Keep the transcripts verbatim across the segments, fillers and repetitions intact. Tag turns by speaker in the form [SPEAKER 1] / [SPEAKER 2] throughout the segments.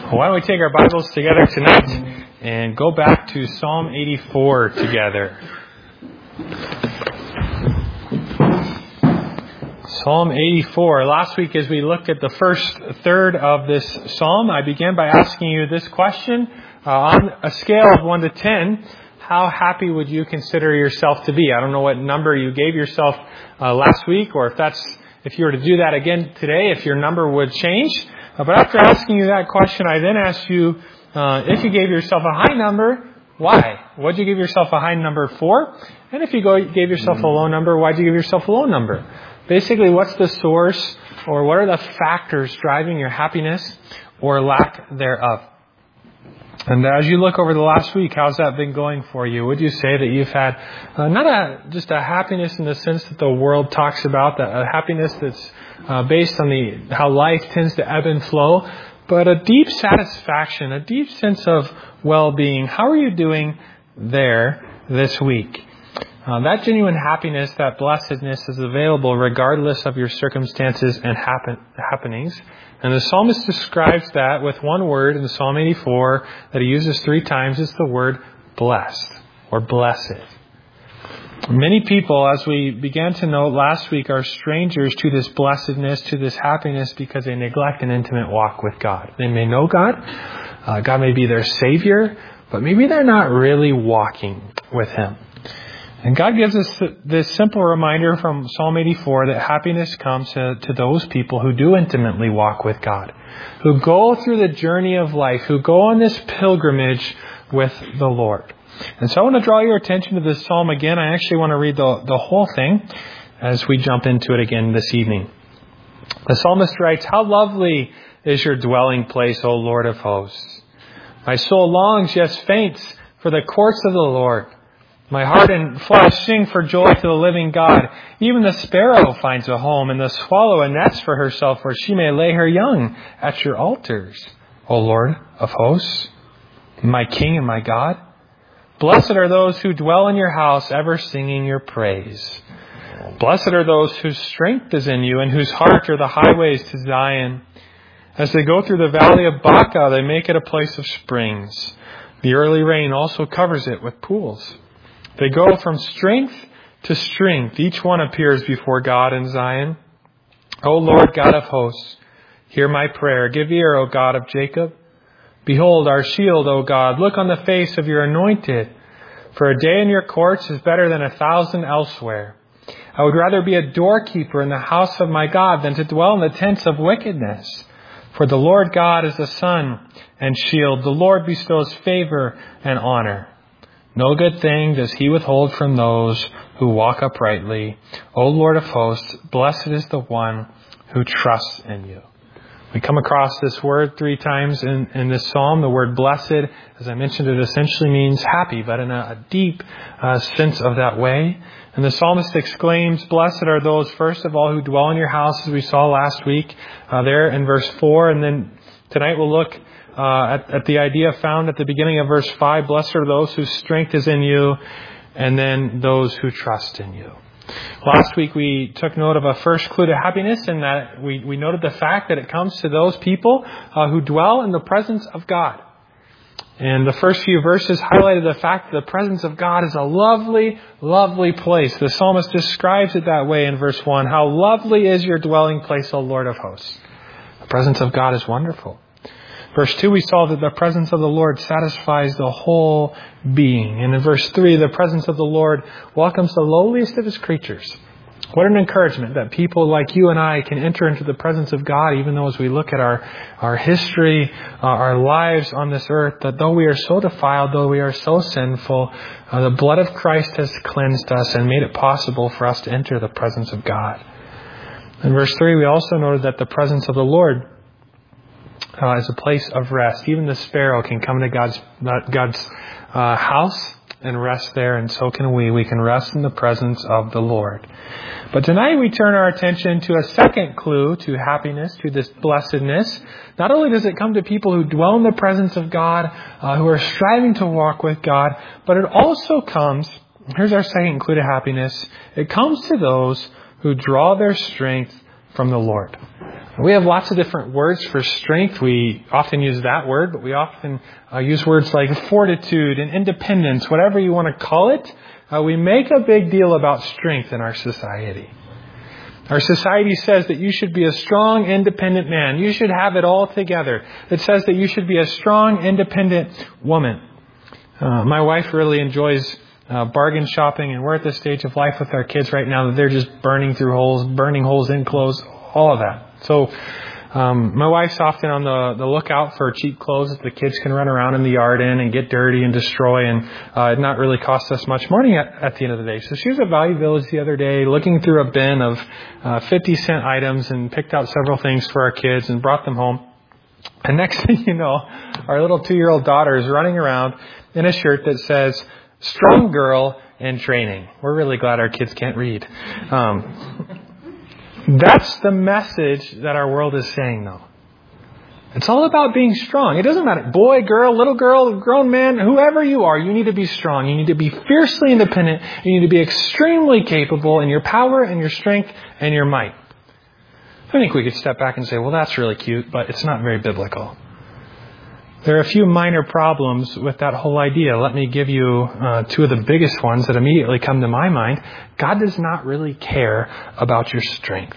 [SPEAKER 1] Why don't we take our Bibles together tonight and go back to Psalm eighty-four together. Psalm eighty-four. Last week as we looked at the first third of this psalm, I began by asking you this question. Uh, on a scale of one to ten, how happy would you consider yourself to be? I don't know what number you gave yourself uh, last week, or if that's if you were to do that again today, if your number would change. Uh, but after asking you that question, I then asked you uh, if you gave yourself a high number, why? What did you give yourself a high number for? And if you go, gave yourself a low number, why did you give yourself a low number? Basically, what's the source or what are the factors driving your happiness or lack thereof? And as you look over the last week, how's that been going for you? Would you say that you've had uh, not a just a happiness in the sense that the world talks about, that a happiness that's uh, based on the how life tends to ebb and flow, but a deep satisfaction, a deep sense of well-being? How are you doing there this week? Uh, that genuine happiness, that blessedness is available regardless of your circumstances and happen, happenings. And the psalmist describes that with one word in Psalm eighty-four that he uses three times. It's the word blessed or blessed. Many people, as we began to note last week, are strangers to this blessedness, to this happiness, because they neglect an intimate walk with God. They may know God. Uh, God may be their Savior, but maybe they're not really walking with Him. And God gives us this simple reminder from Psalm eighty-four that happiness comes to, to those people who do intimately walk with God, who go through the journey of life, who go on this pilgrimage with the Lord. And so I want to draw your attention to this psalm again. I actually want to read the, the whole thing as we jump into it again this evening. The psalmist writes, "How lovely is your dwelling place, O Lord of hosts. My soul longs, yes, faints, for the courts of the Lord. My heart and flesh sing for joy to the living God. Even the sparrow finds a home, and the swallow a nest for herself, where she may lay her young at your altars, O Lord of hosts, my King and my God. Blessed are those who dwell in your house, ever singing your praise. Blessed are those whose strength is in you, and whose heart are the highways to Zion. As they go through the valley of Baca, they make it a place of springs. The early rain also covers it with pools. They go from strength to strength. Each one appears before God in Zion. O Lord God of hosts, hear my prayer. Give ear, O God of Jacob. Behold our shield, O God. Look on the face of your anointed. For a day in your courts is better than a thousand elsewhere. I would rather be a doorkeeper in the house of my God than to dwell in the tents of wickedness. For the Lord God is the sun and shield. The Lord bestows favor and honor. No good thing does He withhold from those who walk uprightly. O Lord of hosts, blessed is the one who trusts in you." We come across this word three times in, in this psalm. The word blessed, as I mentioned, it essentially means happy, but in a, a deep uh, sense of that way. And the psalmist exclaims, blessed are those, first of all, who dwell in your house, as we saw last week uh, there in verse four. And then tonight we'll look Uh, at, at the idea found at the beginning of verse five, blessed are those whose strength is in you, and then those who trust in you. Last week we took note of a first clue to happiness, in that we, we noted the fact that it comes to those people uh, who dwell in the presence of God. And the first few verses highlighted the fact that the presence of God is a lovely, lovely place. The psalmist describes it that way in verse one. How lovely is your dwelling place, O Lord of hosts. The presence of God is wonderful. Verse two, we saw that the presence of the Lord satisfies the whole being. And in verse three, the presence of the Lord welcomes the lowliest of His creatures. What an encouragement that people like you and I can enter into the presence of God, even though as we look at our, our history, uh, our lives on this earth, that though we are so defiled, though we are so sinful, uh, the blood of Christ has cleansed us and made it possible for us to enter the presence of God. In verse three, we also noted that the presence of the Lord Uh, as a place of rest. Even the sparrow can come to God's God's uh, house and rest there, and so can we. We can rest in the presence of the Lord. But tonight we turn our attention to a second clue to happiness, to this blessedness. Not only does it come to people who dwell in the presence of God, uh, who are striving to walk with God, but it also comes, here's our second clue to happiness, it comes to those who draw their strength from the Lord. We have lots of different words for strength. We often use that word, but we often uh, use words like fortitude and independence, whatever you want to call it. Uh, we make a big deal about strength in our society. Our society says that you should be a strong, independent man. You should have it all together. It says that you should be a strong, independent woman. Uh, my wife really enjoys uh, bargain shopping, and we're at the stage of life with our kids right now that they're just burning through holes, burning holes in clothes, all of that. So um, my wife's often on the, the lookout for cheap clothes that the kids can run around in the yard in and get dirty and destroy and uh, not really cost us much money at, at the end of the day. So she was at Value Village the other day looking through a bin of uh, fifty cent items and picked out several things for our kids and brought them home. And next thing you know, our little two-year-old daughter is running around in a shirt that says, "Strong Girl in Training." We're really glad our kids can't read. Um That's the message that our world is saying, though. It's all about being strong. It doesn't matter. Boy, girl, little girl, grown man, whoever you are, you need to be strong. You need to be fiercely independent. You need to be extremely capable in your power and your strength and your might. I think we could step back and say, well, that's really cute, but it's not very biblical. There are a few minor problems with that whole idea. Let me give you uh, two of the biggest ones that immediately come to my mind. God does not really care about your strength.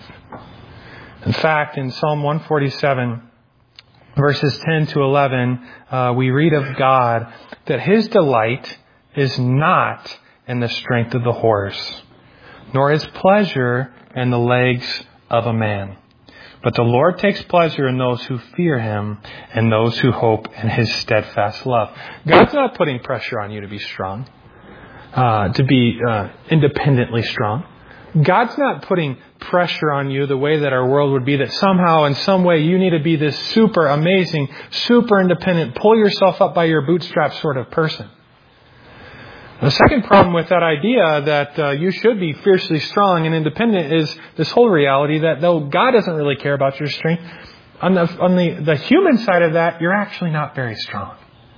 [SPEAKER 1] In fact, in Psalm one forty-seven, verses ten to eleven, uh, we read of God that His delight is not in the strength of the horse, nor His pleasure in the legs of a man. But the Lord takes pleasure in those who fear Him and those who hope in His steadfast love. God's not putting pressure on you to be strong, uh, to be uh, independently strong. God's not putting pressure on you the way that our world would be, that somehow in some way you need to be this super amazing, super independent, pull yourself up by your bootstraps sort of person. The second problem with that idea that uh, you should be fiercely strong and independent is this whole reality that though God doesn't really care about your strength, on the on the, the human side of that, you're actually not very strong.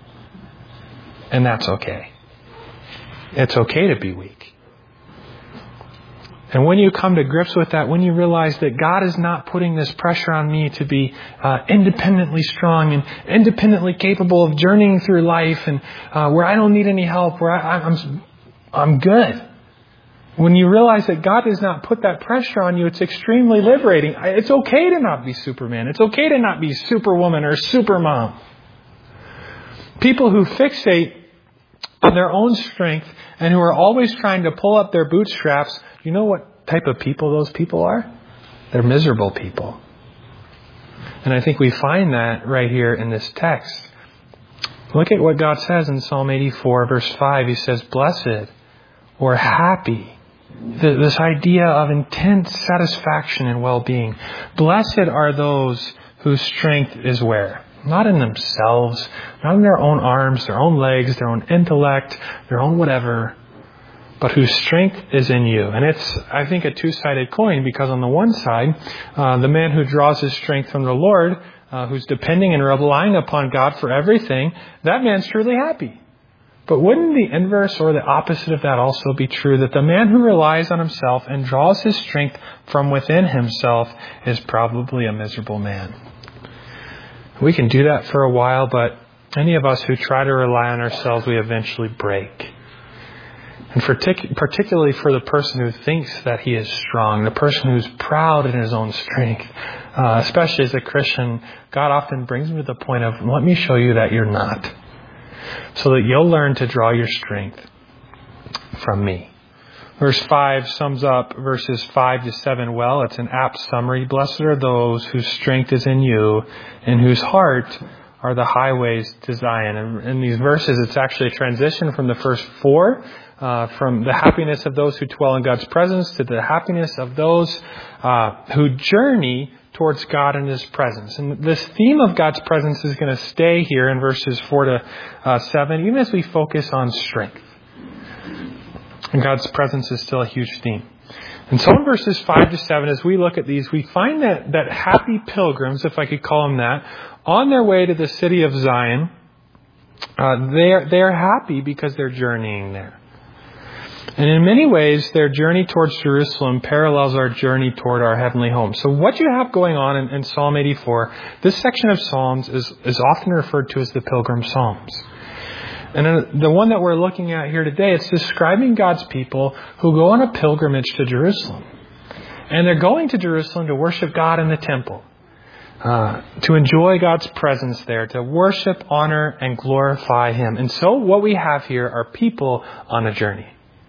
[SPEAKER 1] And that's okay. It's okay to be weak. And when you come to grips with that, when you realize that God is not putting this pressure on me to be uh, independently strong and independently capable of journeying through life and uh, where I don't need any help, where I, I'm, I'm good. When you realize that God does not put that pressure on you, it's extremely liberating. It's okay to not be Superman. It's okay to not be Superwoman or Supermom. People who fixate on their own strength and who are always trying to pull up their bootstraps, you know what type of people those people are? They're miserable people. And I think we find that right here in this text. Look at what God says in Psalm eighty-four, verse five. He says, blessed or happy. This idea of intense satisfaction and well-being. Blessed are those whose strength is where? Not in themselves, not in their own arms, their own legs, their own intellect, their own whatever, but whose strength is in you. And it's, I think, a two-sided coin, because on the one side, uh, the man who draws his strength from the Lord, uh, who's depending and relying upon God for everything, that man's truly happy. But wouldn't the inverse or the opposite of that also be true, that the man who relies on himself and draws his strength from within himself is probably a miserable man? We can do that for a while, but any of us who try to rely on ourselves, we eventually break. And for tic- particularly for the person who thinks that he is strong, the person who's proud in his own strength, uh, especially as a Christian, God often brings me to the point of, let me show you that you're not, so that you'll learn to draw your strength from me. Verse five sums up verses five to seven well. It's an apt summary. Blessed are those whose strength is in you and whose heart are the highways to Zion. And in these verses, it's actually a transition from the first four, uh, from the happiness of those who dwell in God's presence to the happiness of those uh, who journey towards God and His presence. And this theme of God's presence is going to stay here in verses four to uh, seven, even as we focus on strength. And God's presence is still a huge theme. And so in verses five to seven, as we look at these, we find that, that happy pilgrims, if I could call them that, on their way to the city of Zion, uh, they're, they're happy because they're journeying there. And in many ways, their journey towards Jerusalem parallels our journey toward our heavenly home. So what you have going on in, in Psalm eighty-four, this section of Psalms is, is often referred to as the Pilgrim Psalms. And the one that we're looking at here today, it's describing God's people who go on a pilgrimage to Jerusalem. And they're going to Jerusalem to worship God in the temple. Uh, to enjoy God's presence there, to worship, honor, and glorify Him. And so what we have here are people on a journey.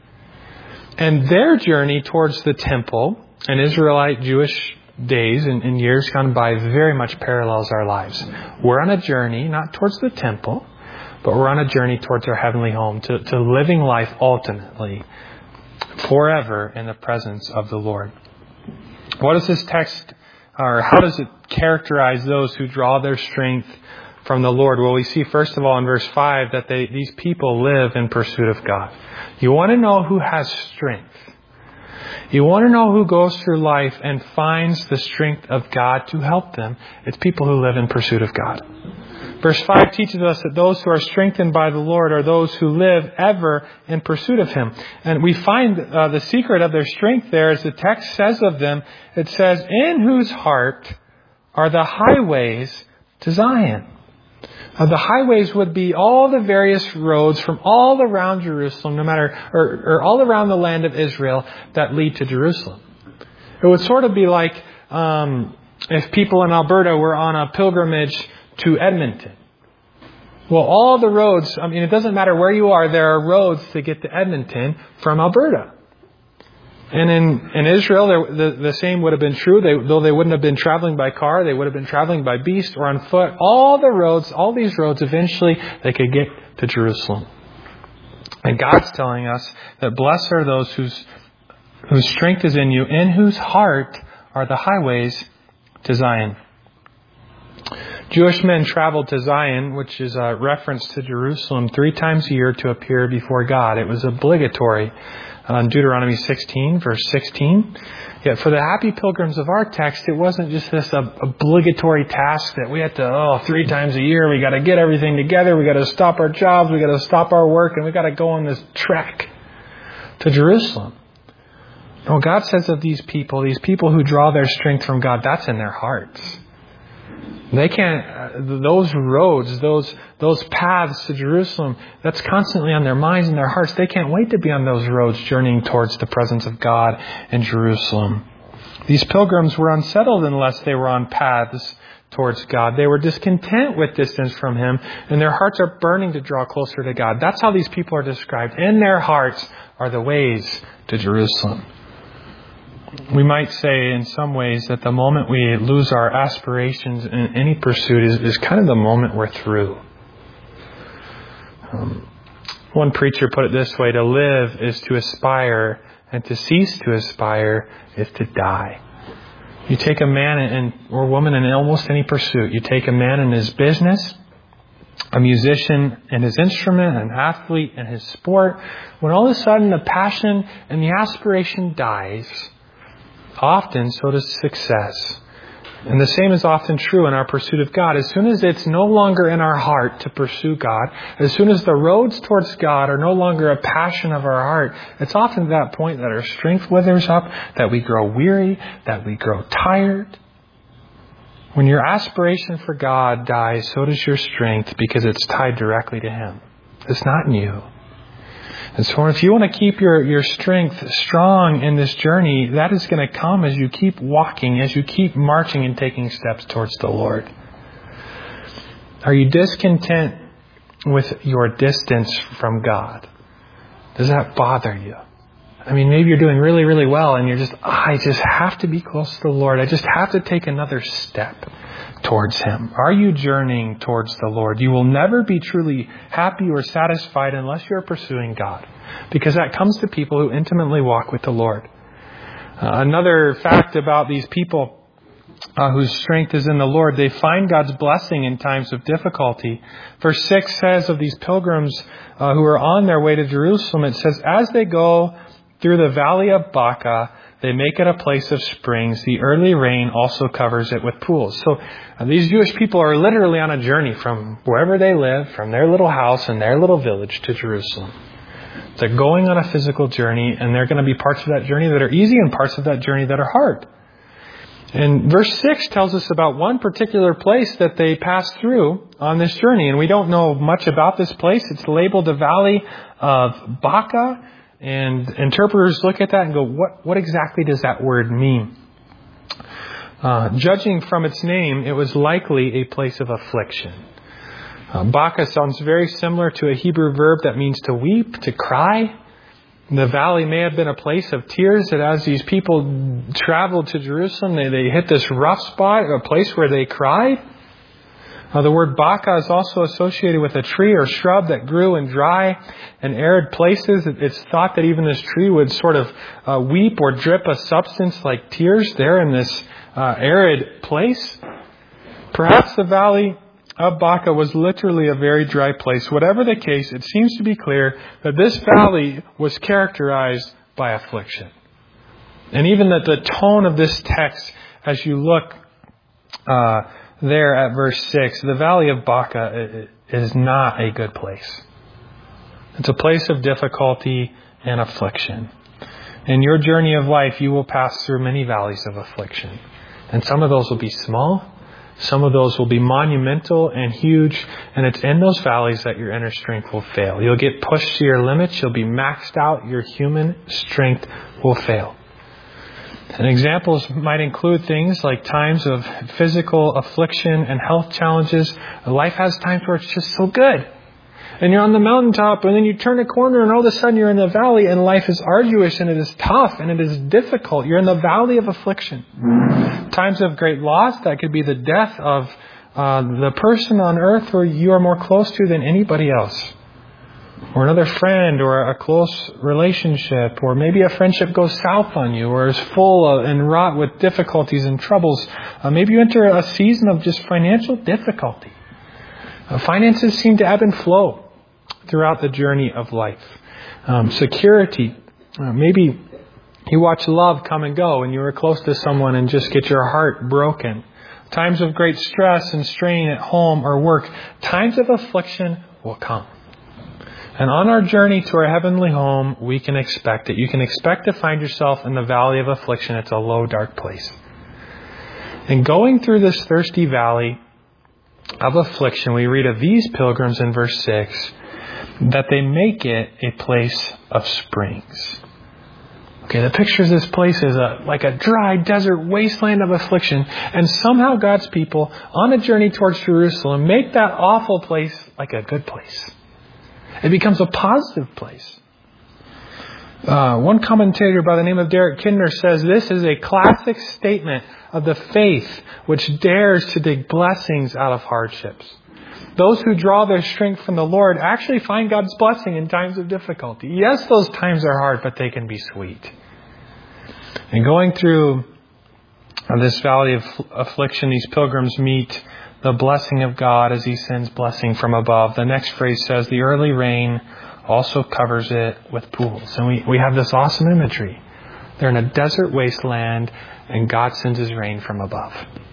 [SPEAKER 1] And their journey towards the temple in Israelite Jewish days and, and years gone by very much parallels our lives. We're on a journey, not towards the temple, but we're on a journey towards our heavenly home, to, to living life ultimately, forever in the presence of the Lord. What does this text, or how does it characterize those who draw their strength from the Lord? Well, we see first of all in verse five that they, these people live in pursuit of God. You want to know who has strength. You want to know who goes through life and finds the strength of God to help them. It's people who live in pursuit of God. Verse five teaches us that those who are strengthened by the Lord are those who live ever in pursuit of Him. And we find uh, the secret of their strength there, as the text says of them. It says, in whose heart are the highways to Zion. Uh, the highways would be all the various roads from all around Jerusalem, no matter, or, or all around the land of Israel that lead to Jerusalem. It would sort of be like um, if people in Alberta were on a pilgrimage to Edmonton. Well, all the roads, I mean, it doesn't matter where you are, there are roads to get to Edmonton from Alberta. And in, in Israel, there, the, the same would have been true. They, though they wouldn't have been traveling by car, they would have been traveling by beast or on foot. All the roads, all these roads, eventually they could get to Jerusalem. And God's telling us that blessed are those whose, whose strength is in you, in whose heart are the highways to Zion. Jewish men traveled to Zion, which is a reference to Jerusalem, three times a year to appear before God. It was obligatory. On Deuteronomy sixteen, verse sixteen. Yet for the happy pilgrims of our text, it wasn't just this obligatory task that we had to, oh, three times a year, we got to get everything together, we got to stop our jobs, we got to stop our work, and we got to go on this trek to Jerusalem. No, God says of these people, these people who draw their strength from God, that's in their hearts. They can't, uh, those roads, those those paths to Jerusalem, that's constantly on their minds and their hearts. They can't wait to be on those roads journeying towards the presence of God in Jerusalem. These pilgrims were unsettled unless they were on paths towards God. They were discontent with distance from Him, and their hearts are burning to draw closer to God. That's how these people are described. In their hearts are the ways to Jerusalem. We might say in some ways that the moment we lose our aspirations in any pursuit is, is kind of the moment we're through. Um, one preacher put it this way: to live is to aspire, and to cease to aspire is to die. You take a man in, or woman in almost any pursuit. You take a man in his business, a musician in his instrument, an athlete in his sport. When all of a sudden the passion and the aspiration dies, often so does success. And the same is often true in our pursuit of God. As soon as it's no longer in our heart to pursue God, as soon as the roads towards God are no longer a passion of our heart, it's often at that point that our strength withers up, that we grow weary, that we grow tired. When your aspiration for God dies, so does your strength, because it's tied directly to Him. It's not in you. And so if you want to keep your, your strength strong in this journey, that is going to come as you keep walking, as you keep marching and taking steps towards the Lord. Are you discontent with your distance from God? Does that bother you? I mean, maybe you're doing really, really well and you're just, oh, I just have to be close to the Lord. I just have to take another step towards Him. Are you journeying towards the Lord? You will never be truly happy or satisfied unless you're pursuing God, because that comes to people who intimately walk with the Lord. Uh, another fact about these people uh, whose strength is in the Lord, they find God's blessing in times of difficulty. Verse six says of these pilgrims uh, who are on their way to Jerusalem, it says, as they go through the valley of Baca, they make it a place of springs. The early rain also covers it with pools. So uh, these Jewish people are literally on a journey from wherever they live, from their little house and their little village to Jerusalem. They're going on a physical journey, and there are going to be parts of that journey that are easy and parts of that journey that are hard. And verse six tells us about one particular place that they passed through on this journey. And we don't know much about this place. It's labeled the Valley of Baca. And interpreters look at that and go, what, what exactly does that word mean? Uh, judging from its name, it was likely a place of affliction. Uh, Baca sounds very similar to a Hebrew verb that means to weep, to cry. The valley may have been a place of tears, that as these people traveled to Jerusalem, they, they hit this rough spot, a place where they cried. Uh, the word Baca is also associated with a tree or shrub that grew in dry and arid places. It's thought that even this tree would sort of uh, weep or drip a substance like tears there in this uh, arid place. Perhaps the valley of Baca was literally a very dry place. Whatever the case, it seems to be clear that this valley was characterized by affliction. And even that the tone of this text, as you look uh, there at verse six, the valley of Baca is not a good place. It's a place of difficulty and affliction. In your journey of life, you will pass through many valleys of affliction. And some of those will be small. Some of those will be monumental and huge, and it's in those valleys that your inner strength will fail. You'll get pushed to your limits. You'll be maxed out. Your human strength will fail. And examples might include things like times of physical affliction and health challenges. Life has times where it's just so good. And you're on the mountaintop, and then you turn a corner, and all of a sudden you're in the valley, and life is arduous, and it is tough, and it is difficult. You're in the valley of affliction. Times of great loss, that could be the death of uh, the person on earth who you are more close to than anybody else. Or another friend, or a close relationship, or maybe a friendship goes south on you, or is full of, and wrought with difficulties and troubles. Uh, maybe you enter a season of just financial difficulty. Uh, finances seem to ebb and flow throughout the journey of life. Um, security. Uh, maybe you watch love come and go, and you are close to someone and just get your heart broken. Times of great stress and strain at home or work. Times of affliction will come. And on our journey to our heavenly home, we can expect it. You can expect to find yourself in the valley of affliction. It's a low, dark place. And going through this thirsty valley of affliction, we read of these pilgrims in verse six, that they make it a place of springs. Okay, the picture of this place is a, like a dry desert wasteland of affliction. And somehow God's people on a journey towards Jerusalem make that awful place like a good place. It becomes a positive place. Uh, one commentator by the name of Derek Kidner says this is a classic statement of the faith which dares to dig blessings out of hardships. Those who draw their strength from the Lord actually find God's blessing in times of difficulty. Yes, those times are hard, but they can be sweet. And going through this valley of affliction, these pilgrims meet the blessing of God as He sends blessing from above. The next phrase says, the early rain also covers it with pools. And we, we have this awesome imagery. They're in a desert wasteland, and God sends His rain from above.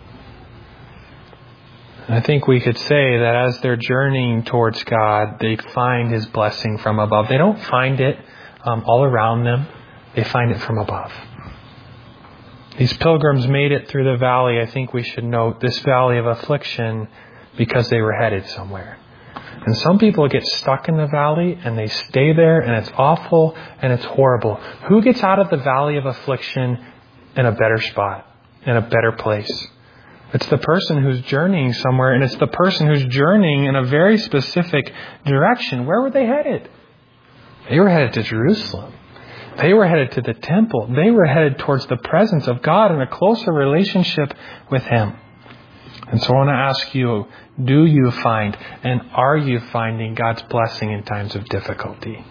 [SPEAKER 1] And I think we could say that as they're journeying towards God, they find His blessing from above. They don't find it um, all around them. They find it from above. These pilgrims made it through the valley. I think we should note this valley of affliction because they were headed somewhere. And some people get stuck in the valley and they stay there, and it's awful and it's horrible. Who gets out of the valley of affliction in a better spot, in a better place? It's the person who's journeying somewhere, and it's the person who's journeying in a very specific direction. Where were they headed? They were headed to Jerusalem. They were headed to the temple. They were headed towards the presence of God and a closer relationship with Him. And so I want to ask you, do you find and are you finding God's blessing in times of difficulty?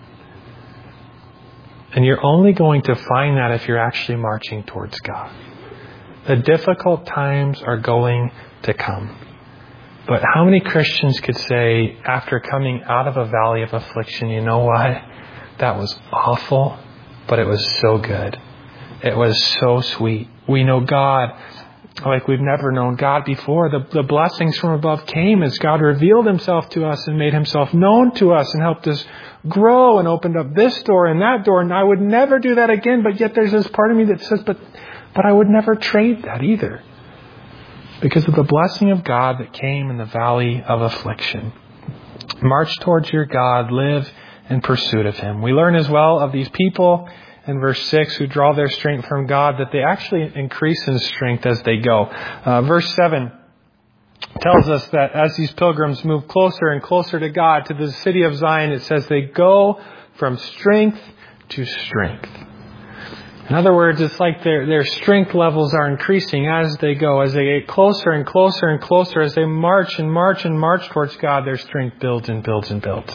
[SPEAKER 1] And you're only going to find that if you're actually marching towards God. The difficult times are going to come. But how many Christians could say, after coming out of a valley of affliction, you know what? That was awful, but it was so good. It was so sweet. We know God like we've never known God before. The, the blessings from above came as God revealed himself to us and made himself known to us and helped us grow and opened up this door and that door. And I would never do that again. But yet there's this part of me that says, but, but I would never trade that either, because of the blessing of God that came in the valley of affliction. March towards your God. Live in pursuit of him. We learn as well of these people in verse six who draw their strength from God that they actually increase in strength as they go. Uh, verse seven tells us that as these pilgrims move closer and closer to God, to the city of Zion, it says they go from strength to strength. In other words, it's like their, their strength levels are increasing as they go. As they get closer and closer and closer, as they march and march and march towards God, their strength builds and builds and builds.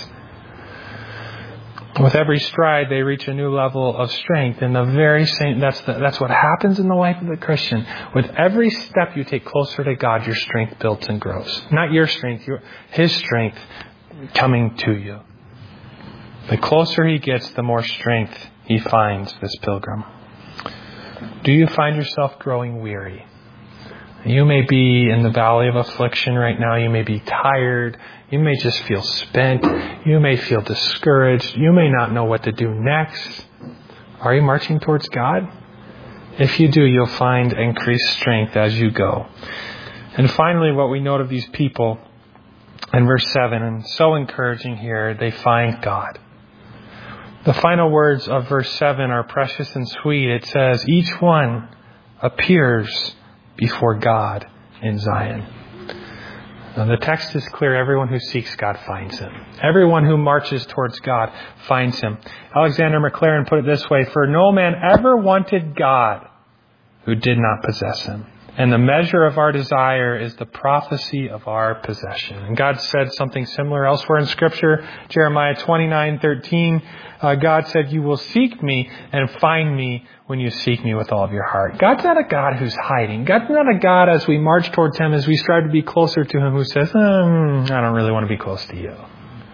[SPEAKER 1] With every stride, they reach a new level of strength. And the very same, that's the, that's what happens in the life of the Christian. With every step you take closer to God, your strength builds and grows. Not your strength, your, his strength coming to you. The closer he gets, the more strength he finds, this pilgrim. Do you find yourself growing weary? You may be in the valley of affliction right now. You may be tired. You may just feel spent. You may feel discouraged. You may not know what to do next. Are you marching towards God? If you do, you'll find increased strength as you go. And finally, what we note of these people in verse seven, and so encouraging here, they find God. The final words of verse seven are precious and sweet. It says, each one appears before God in Zion. Now, the text is clear. Everyone who seeks God finds him. Everyone who marches towards God finds him. Alexander Maclaren put it this way: for no man ever wanted God who did not possess him. And the measure of our desire is the prophecy of our possession. And God said something similar elsewhere in Scripture. Jeremiah twenty-nine thirteen, uh, God said, you will seek me and find me when you seek me with all of your heart. God's not a God who's hiding. God's not a God, as we march towards him, as we strive to be closer to him, who says, um, I don't really want to be close to you.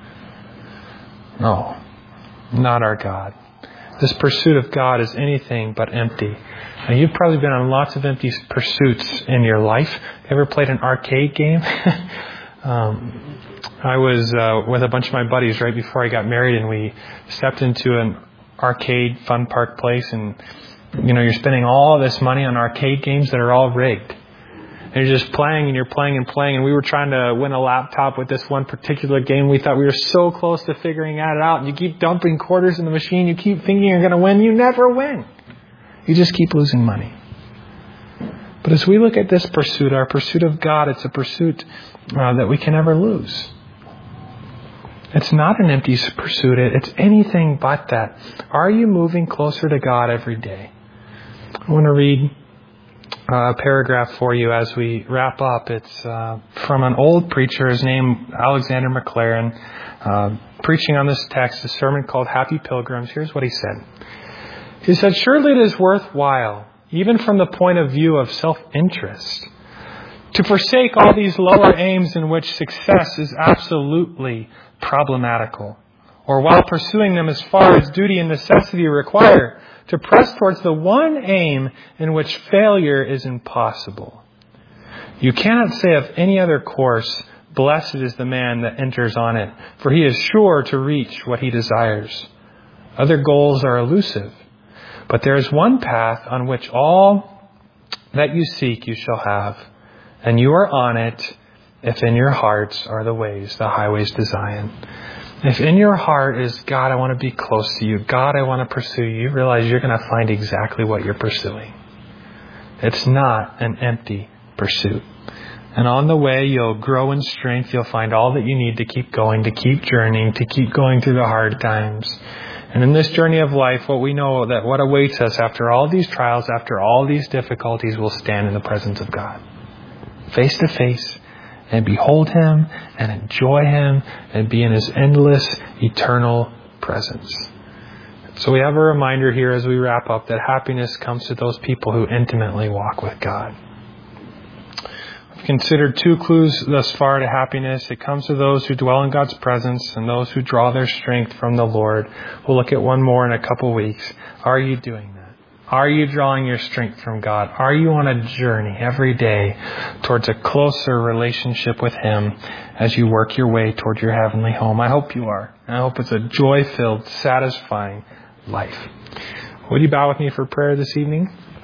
[SPEAKER 1] No, not our God. This pursuit of God is anything but empty. And you've probably been on lots of empty pursuits in your life. Ever played an arcade game? um, I was uh, with a bunch of my buddies right before I got married, and we stepped into an arcade fun park place, and you know, you're spending all this money on arcade games that are all rigged. And you're just playing and you're playing and playing. And we were trying to win a laptop with this one particular game. We thought we were so close to figuring it out. And you keep dumping quarters in the machine. You keep thinking you're going to win. You never win. You just keep losing money. But as we look at this pursuit, our pursuit of God, it's a pursuit uh, that we can never lose. It's not an empty pursuit. It's anything but that. Are you moving closer to God every day? I want to read a paragraph for you as we wrap up. It's uh, from an old preacher. His name Alexander Maclaren, uh, preaching on this text, a sermon called Happy Pilgrims. Here's what he said. He said, surely it is worthwhile, even from the point of view of self-interest, to forsake all these lower aims in which success is absolutely problematical, or while pursuing them as far as duty and necessity require, to press towards the one aim in which failure is impossible. You cannot say of any other course, blessed is the man that enters on it, for he is sure to reach what he desires. Other goals are elusive, but there is one path on which all that you seek you shall have, and you are on it if in your hearts are the ways, the highways to Zion. If in your heart is, God, I want to be close to you. God, I want to pursue you. You realize you're going to find exactly what you're pursuing. It's not an empty pursuit. And on the way, you'll grow in strength. You'll find all that you need to keep going, to keep journeying, to keep going through the hard times. And in this journey of life, what we know that what awaits us after all these trials, after all these difficulties, we'll stand in the presence of God, face to face, and behold him and enjoy him and be in his endless, eternal presence. So we have a reminder here as we wrap up that happiness comes to those people who intimately walk with God. We've considered two clues thus far to happiness. It comes to those who dwell in God's presence and those who draw their strength from the Lord. We'll look at one more in a couple weeks. Are you doing that? Are you drawing your strength from God? Are you on a journey every day towards a closer relationship with Him as you work your way toward your heavenly home? I hope you are. I hope it's a joy-filled, satisfying life. Would you bow with me for prayer this evening?